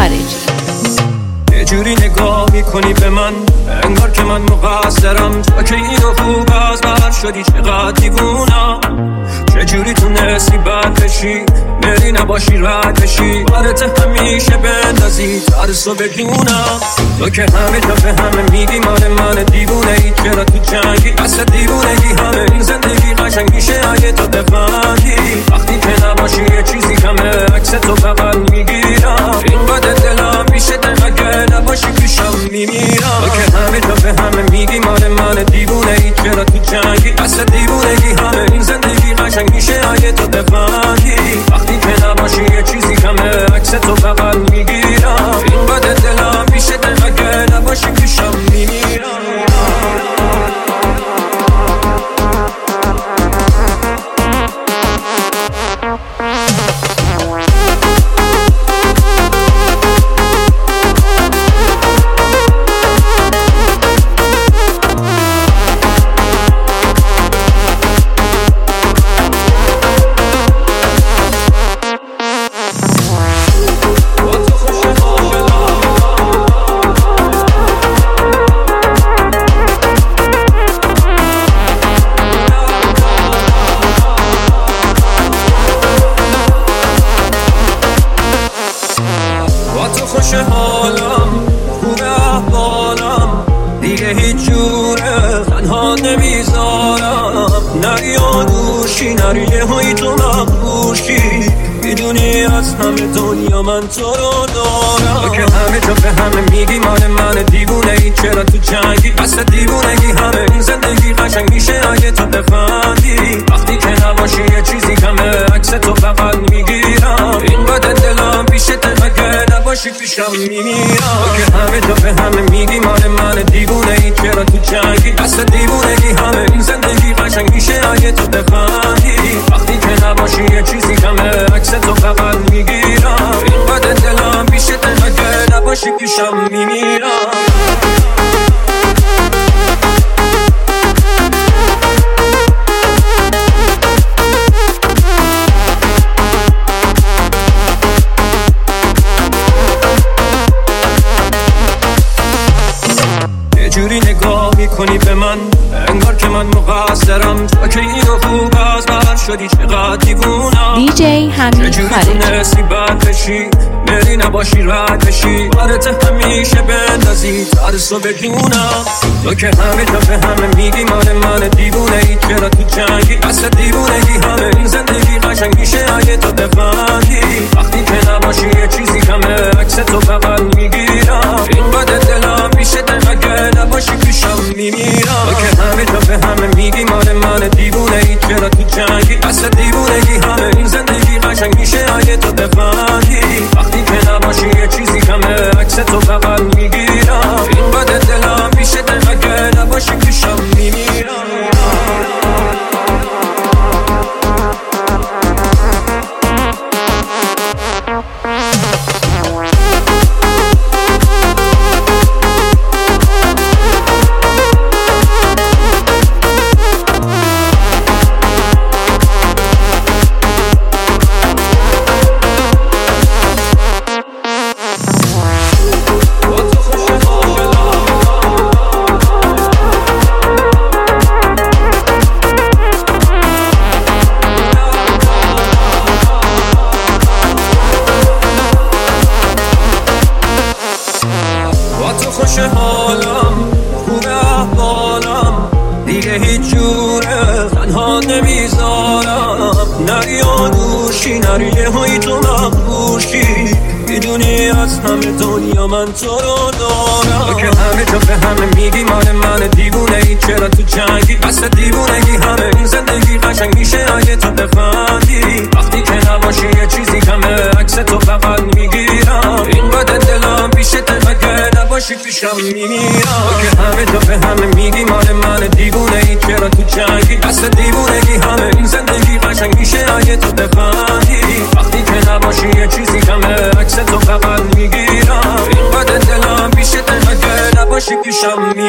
خارجی. یه جوری نگاه میکنی به من انگار که من مقصرم، تو که اینو خوب از بر شدی چقدر دیوونم. چجوری تونستی بد بشی بری نباشی رد بشی، بارت همیشه بندازی ترسو بدونم. تو که همه جا به همه میگی مال من دیوونه ای، چرا تو جنگی اصلا دیوونگی همه این زندگی قشنگ میشه اگه تو بفهمی. وقتی که نباشی یه چیزی کمه عکس تو بغل میگیرم، اینقدر دلم میشه اگه نباشی پیشم میمیرم. تو که همه جا به همه میگی مال من دیوونه ای، چرا تو جنگی اصلا دیوونگی همه این زندگی قشنگ میشه اگه تو بفهمی. وقتی که نباشی یه چیزی کمه عکس تو بغل میگیرم، اینقدر دلم میشه اگه نباشی پیشم میمیرم. خوش حالم خوبه احوالم دیگه هیچ جوره تنها نمیذارم. نری یادوشی نری یه هایی تو مقبوشی، میدونی از همه دنیا من تو رو دارم. تو که همه جا به همه میگی مال من دیوونه ای، چرا تو جنگی اصلا دیوونگی همه این زندگی قشنگ میشه اگه تو بفهمی. وقتی که نباشی یه چیزی کمه عکس تو بغل میگیرم، اینقدر دلم پیشت اگه نباشی پیشم میمیرم. تو که همه جا به همه میگی مال من دیوونه ای، چرا تو جنگی اصلا دیوونگی همه این زندگی قشنگ میشه اگه تو بفهمی. وقتی که نباشی یه چیزی کمه عکس تو بغل میگیرم، اینقدر دلم پیشت اگه نباشی پیشم میمیرم. جوری نگاه میکنی به من انگار که من مقصرم، تو که اینو خوب از بر شدی چقدر دیوونم. دیجی حمید خارجی. تونستی بد بشی بری نباشی رد بشی، بارت همیشه بندازی ترسو بدونم. تو که همه جا به همه میگی مال من دیوونه ای، چرا تو جنگی اصلا دیوونگی همه این زندگی قشنگ میشه اگه تو بفهمی. وقتی که نباشی یه چیزی کمه عکس تو بغل میگیرم، اینقدر دلم میشه اگه نباشی پیشم میمیرم. تو که همه جا به همه میگی مال من دیوونه ای، چرا تو جنگی اصلا دیوونگی همه این زندگی قشنگ میشه اگه تو بفهمی. وقتی که نباشی یه چیزی کمه عکس تو بغل میگیرم، اینقدر دلم میشه اگه نباشی پیشم میمیرم. خوش حالم خوبه احوالم دیگه هیچ جوره تنها نمیذارم. نری یادوشی نری یه هایی تو مقبوشی، میدونی از همه دنیا من تو رو دارم. تو که همه جا به همه میگی مال من دیوونه ای، چرا تو جنگی اصلا دیوونگی همه این زندگی قشنگ میشه اگه تو بفهمی. وقتی که نباشی یه چیزی کمه عکس تو بغل میگیرم، اینقدر دلم پیشت اگه نباشی پیشم میمیرم. تو که همه جا به همه میگی مال من دیوونه ای، چرا تو جنگی اصلا دیوونگی همه این زندگی قشنگ میشه اگه تو بفهمی. وقتی که نباشی یه چیزی کمه عکس تو بغل میگیرم، اینقدر دلم پیشت اگه نباشی پیشم میمیرم.